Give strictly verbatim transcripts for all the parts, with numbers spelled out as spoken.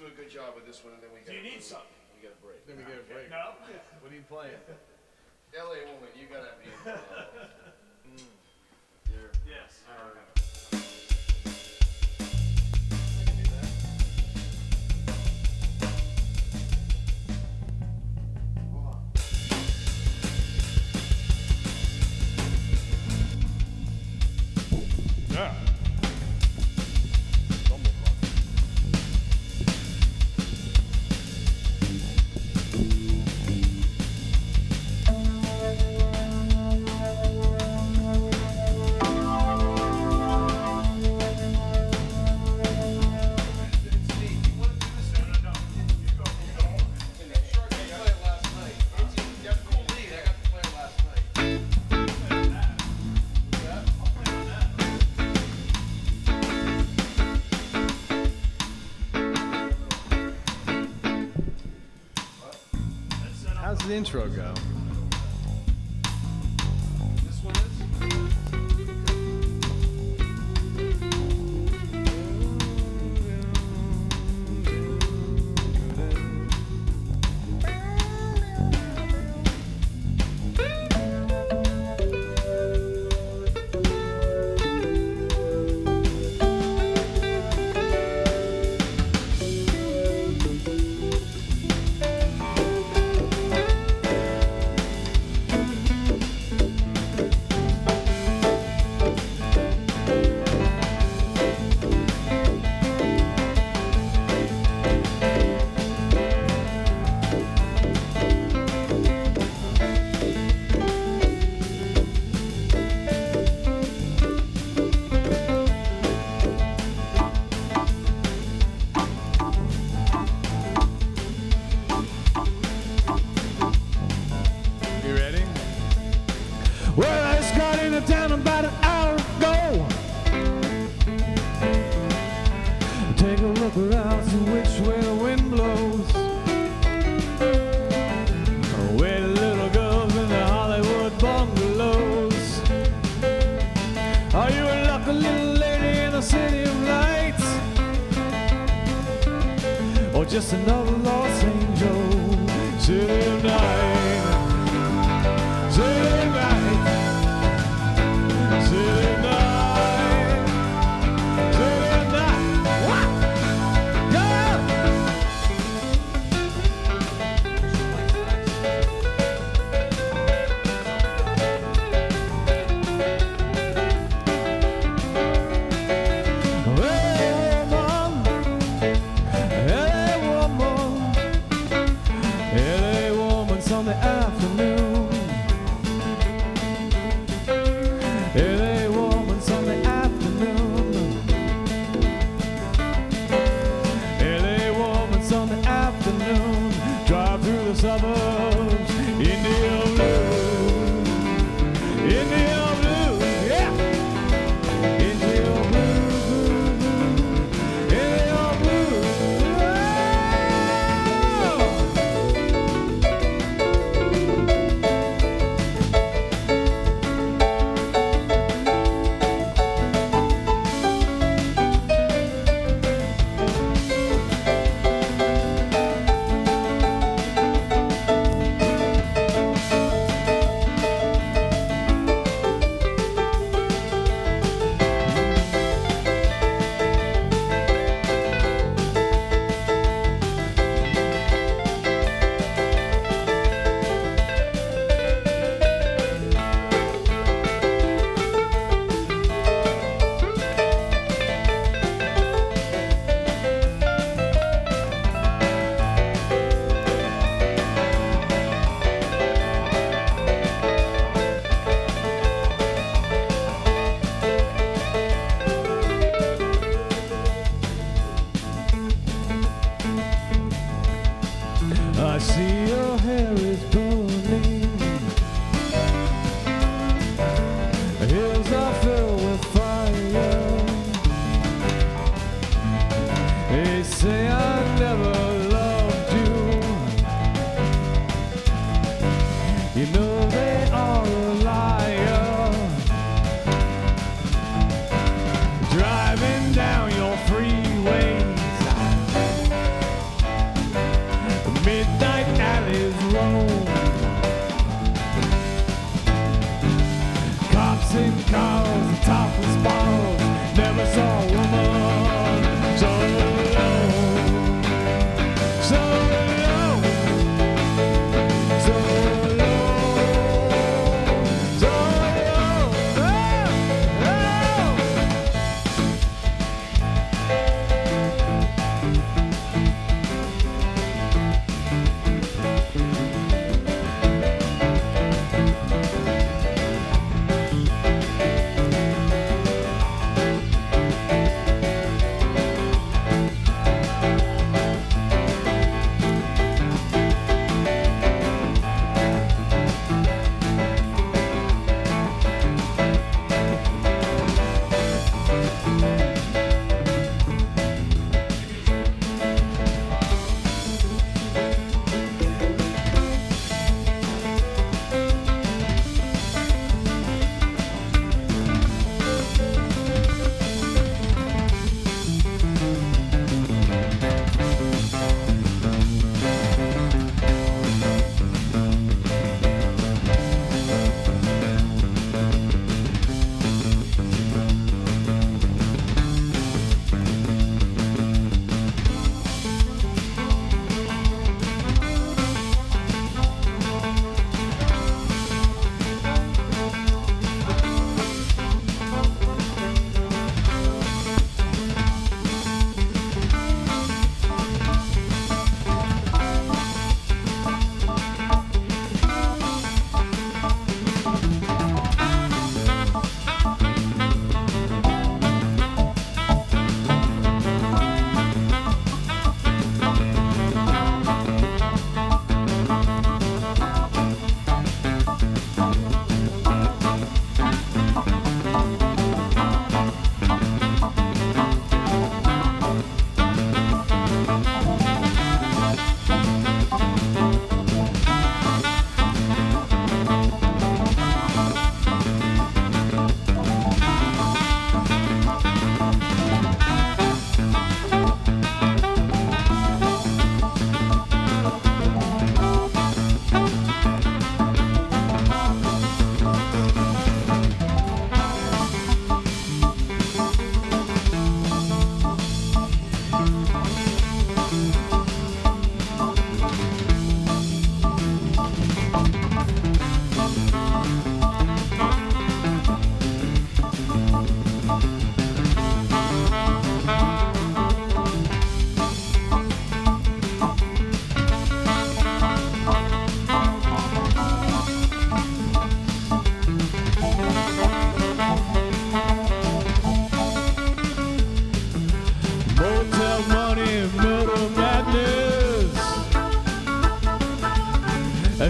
do a good job with this one, and then we Do get. you need something? We get a break. Then we get a break. No? What are you playing? L A Woman, you gotta be involved. mm. You're, Yes. are, I can do that. Hold on. Yeah. it's me. You want to do this? No, no, no. You go. You go. And then Shark, you played it last night. It's a definitely lead. I got to play it last night. I'll play on that. What's that? I'll play on that. That's set up. How's the intro go? This one is? You ready? Well, I just got into town about an hour ago. Take a look around, see which way the wind blows. Where the little girls in the Hollywood bungalows. Are you a lucky little lady in the city of lights? Or just another Los Angeles city of night? City night, city night, city night. What? Hey woman, hey woman, hey woman, Sunday afternoon. L A woman Sunday afternoon. L A woman Sunday afternoon. Drive through the suburbs. India blue. India blue. Yeah. India blue. India blue. I see your hair is burning. Hills are filled with fire. They say I never loved you. You know they are a liar. Driving down your freeways.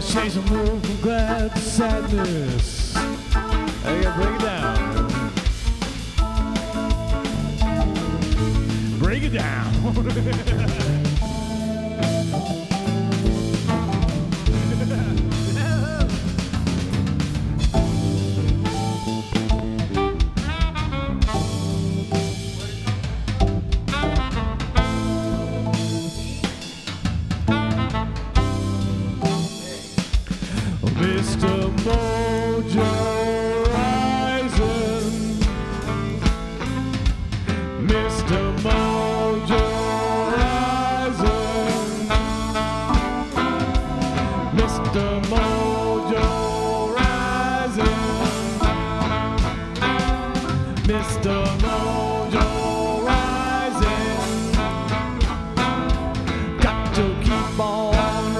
Let's change the mood from glad to sadness. I gotta break it down. Break it down. Mister Mojo Rising, Mister Mojo Rising, Mister Mojo Rising, Mister Mojo Rising, got to keep on.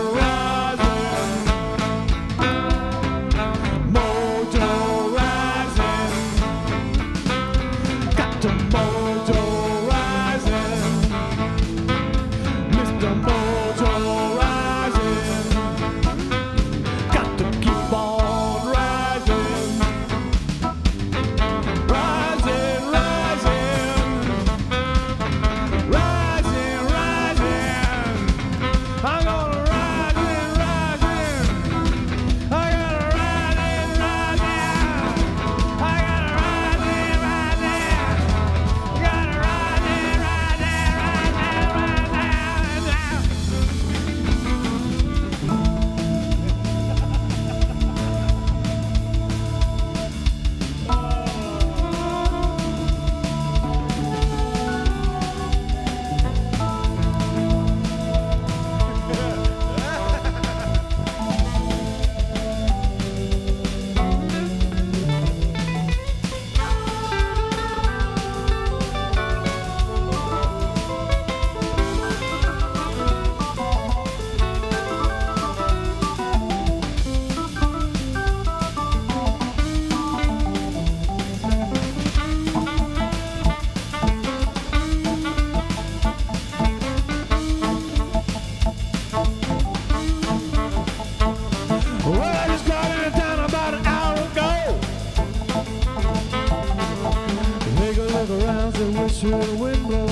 Through the window,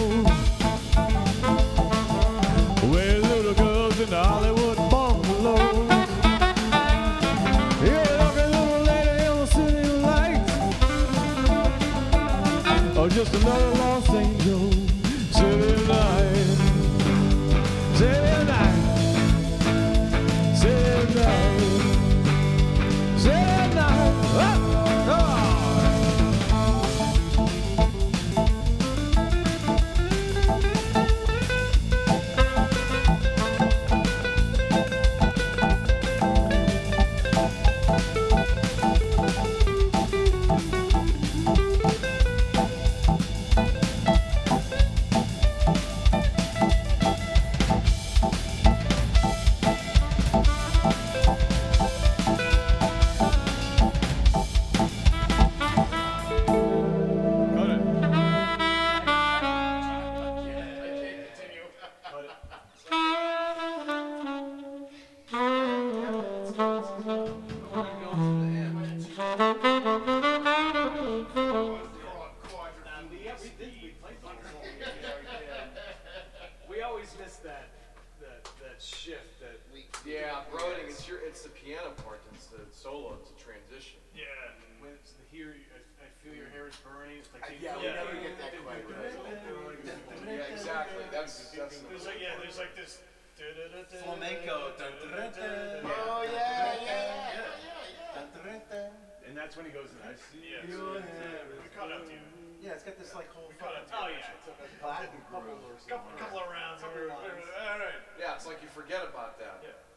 where little girls in the Hollywood bungalows. Yeah, like a little lady in the city lights, or just another Los Angeles city night, city night, city night, city night. Oh, oh. Yeah, brooding. It's your. It's the piano part. It's the solo. It's a transition. Yeah, when it's the here, I, I feel your hair is burning. It's like Uh, yeah, we never get that quite right. Yeah, exactly. That's that's. There's like yeah, there's like this. Flamenco. Oh yeah, yeah, yeah. And that's when he goes, I see Yeah. you. We caught up to you. Yeah, it's got this like whole We caught up to fucking you. Oh yeah. it's a Latin groove or Couple, something. couple of rounds. And we were, we were, all right. Yeah, it's like you forget about that. Yeah.